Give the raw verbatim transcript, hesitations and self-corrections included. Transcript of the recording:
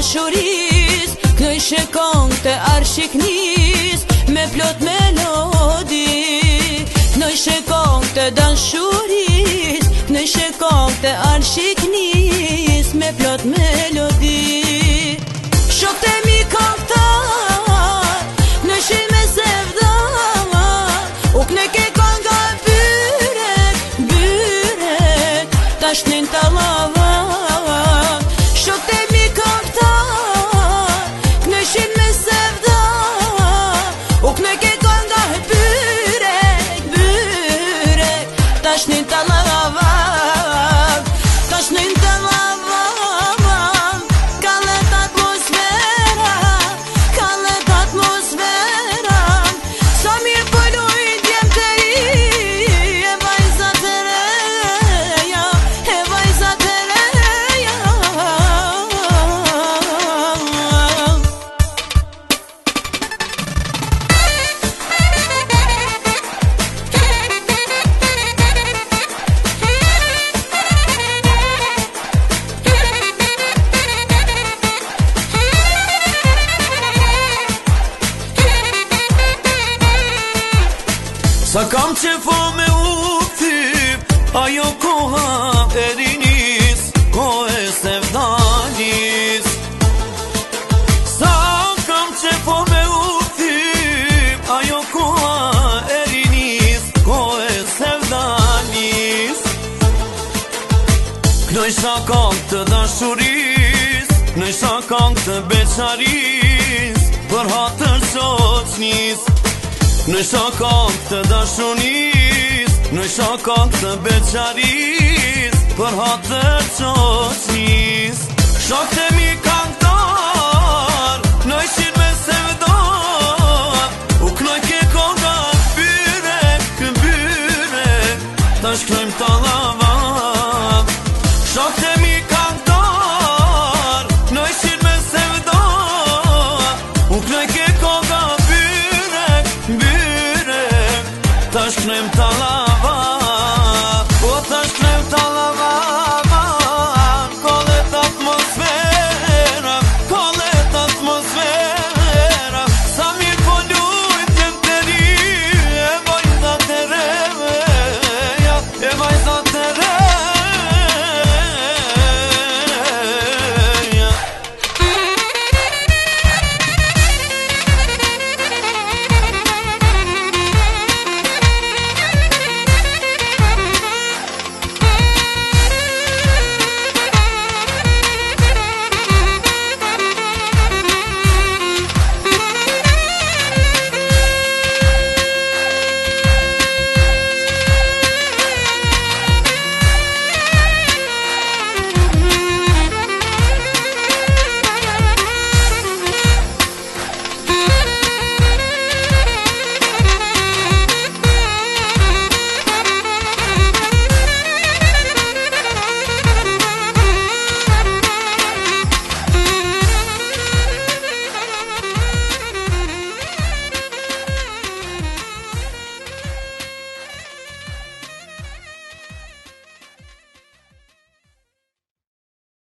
dashuris, këj shekon të arshiknis, me plot melodi. Këj shekon të dashuris, këj shekon të arshiknis, me plot melodi. Shokët e mi këngëtar, në shi me sevdar, u këne ke kënga byrek, byrek, tash nin të lava. Shokët e mi këngëtar, këne shi me sevdar, u këne ke kënga byrek, byrek, tash nin të lava. Tash nin të lava. Sa kam qefo me u thyp, ajo koha e rinis, kohë e sevdanis. Sa kam qefo me u thyp, ajo koha e rinis, kohë e sevdanis. Knoj shakon të dashuris, knoj shakon të beqaris, për hatër qoqnis. Në shokon të dashunis, në shokon të beqaris, për hatër qoqnis. Shokët e mi këngëtar, në ishin me sevdar, u knoj ke konga byrek, byrek, tash knojmë të lava. Shokët e mi këngëtar, në ishin me sevdar, u knoj ke konga tash knojmë të lava.